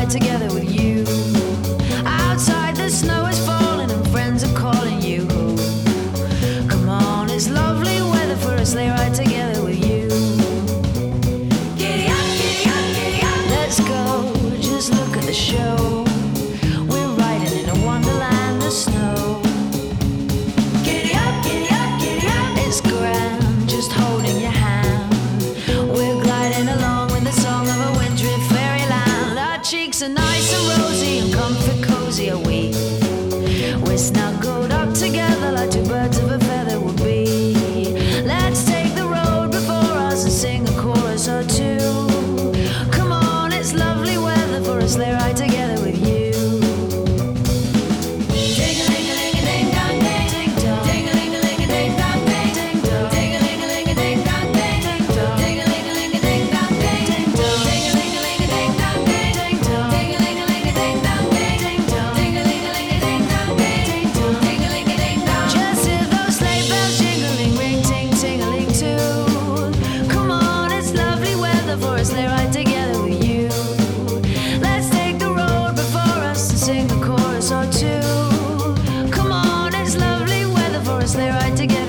ride together with you. Outside the snow is falling and friends are calling you. Come on, it's lovely weather for a sleigh ride together with you. Giddy up, giddy up, giddy up. Let's go, just look at the show. We're riding in a wonderland of snow. Giddy up, giddy up, giddy up. It's grand, just holding your hand. We're gliding along with the song of a wintry fairyland. Our cheeks are nice and rosy and comfort cozy are we. We're snuggled up together like two birds of a feather would be. Let's take the road before us and sing a chorus or two. Come on, it's lovely weather for a sleigh ride together with you. Sleigh ride together with you. Let's take the road before us and sing a chorus or two. Come on, it's lovely weather for a sleigh ride together.